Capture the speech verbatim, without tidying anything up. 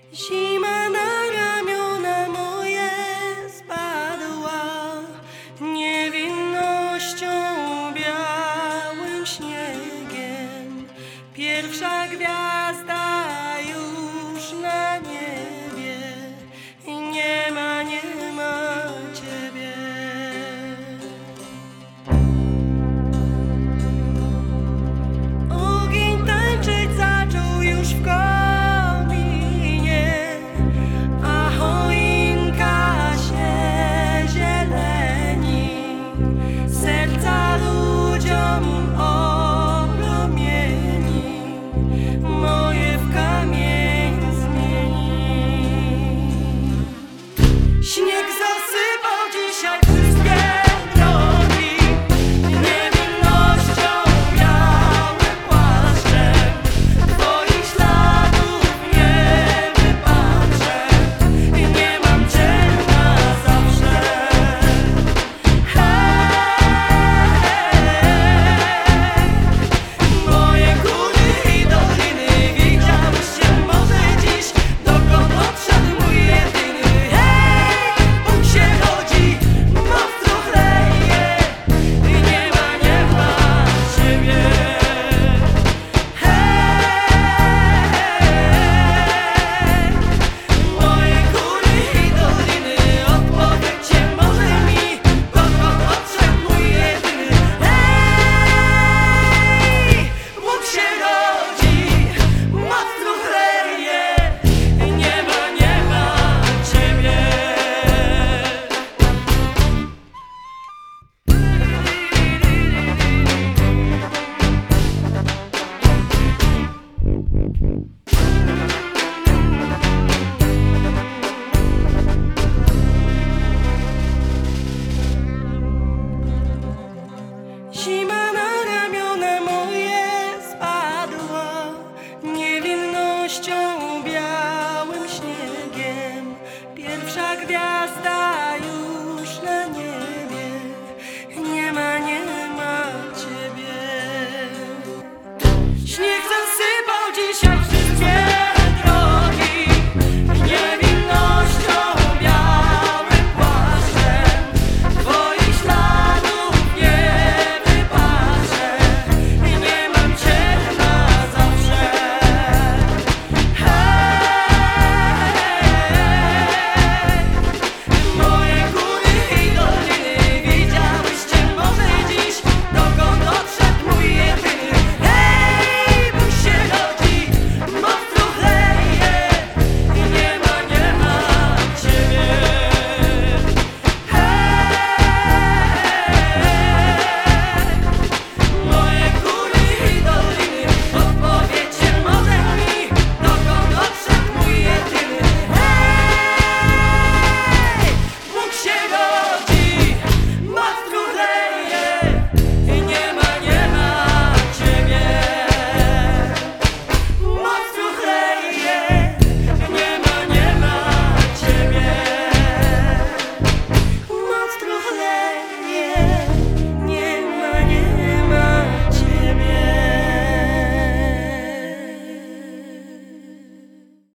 Zima na ramiona moje spadła, niewinnością białym śniegiem. Pierwsza gwiazda już na niebie i nie ma, nie ma ciebie. Ogień tańczyć zaczął już w kominie, a choinka się zieleni. Serca ludziom opromieni, moje w kamień zmieni. Śnieg zasypał dzisiaj wszystkie drogi, niewinnością białym płaszczem. Twoich śladów nie wypatrzę, nie mam cię na zawsze. Hej, moje góry i doliny, widziałyście może dziś, dokąd odszedł mój jedyny. Hej, Bóg się rodzi, moc chleje i nie ma, nie ma ciebie. Hej, moje góry i doliny, odpowiedzcie może mi, dokąd odszedł mój jedyny. Hej, Bóg się rodzi, moc chleje i nie ma, nie ma ciebie. Thank you.